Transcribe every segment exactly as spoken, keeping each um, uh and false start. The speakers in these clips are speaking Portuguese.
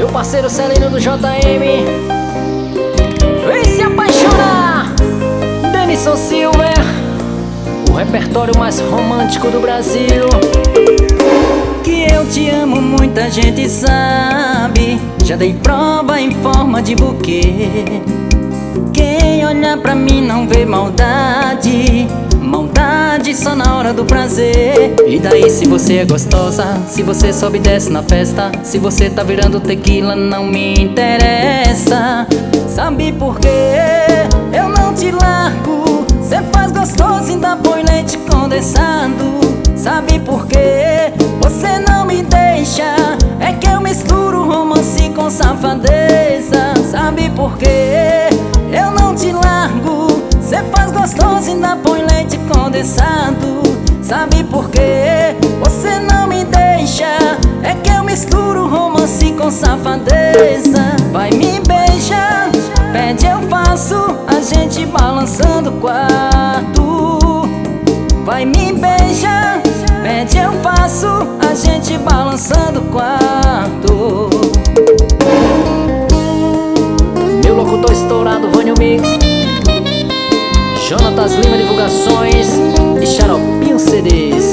Meu parceiro Celino do J M. Vem se apaixonar, Denison Silver, o repertório mais romântico do Brasil. Que eu te amo, muita gente sabe, já dei prova em forma de buquê. Quem olha pra mim não vê maldade, maldade só na hora do prazer. E daí se você é gostosa, se você sobe e desce na festa, se você tá virando tequila não me interessa. Sabe por quê? Eu não te largo, cê faz gostoso e ainda põe leite condensado. Sabe por quê? Você não me deixa, é que eu misturo romance com safadeza. Sabe por quê? Eu não te largo, cê faz gostoso e ainda põe leite condensado. Sabe por quê? Você não me deixa, é que eu misturo romance com safadeza. Vai me beijar, pede eu faço, a gente balançando o quarto. Vai me beijar, pede eu faço, a gente balançando o quarto. Meu locutor estourado, Vânio Mix, Jonatas Lima Divulgações e Xaropinho C Ds.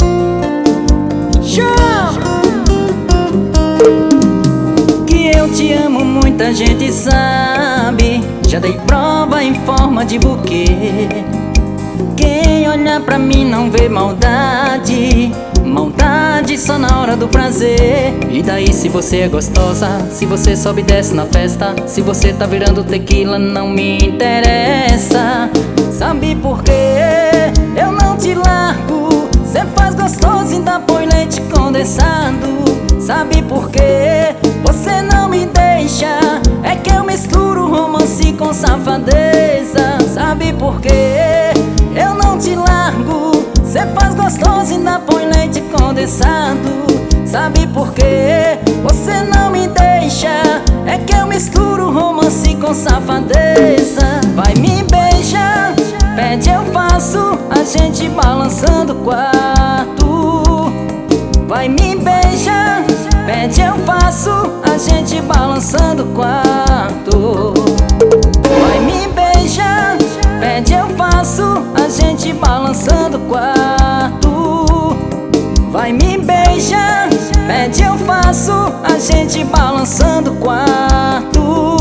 Que eu te amo, muita gente sabe, já dei prova em forma de buquê. Quem olha pra mim não vê maldade, maldade só na hora do prazer. E daí se você é gostosa, se você sobe e desce na festa, se você tá virando tequila não me interessa. Sabe por quê? Eu não te largo, cê faz gostoso e ainda põe leite condensado. Sabe por quê? Você não me deixa, é que eu misturo romance com safadeza. Sabe por quê? Eu não te largo, cê faz gostoso e ainda põe leite condensado. Sabe por quê? Você não me deixa, é que eu misturo romance com safadeza. Vai me beijar, pede eu faço, a gente balançando o quarto. Vai me beijar, pede eu faço, a gente balançando o quarto. Vai me beijar, pede eu faço, a gente balançando o quarto. Vai me beijar, pede eu faço, a gente balançando o quarto.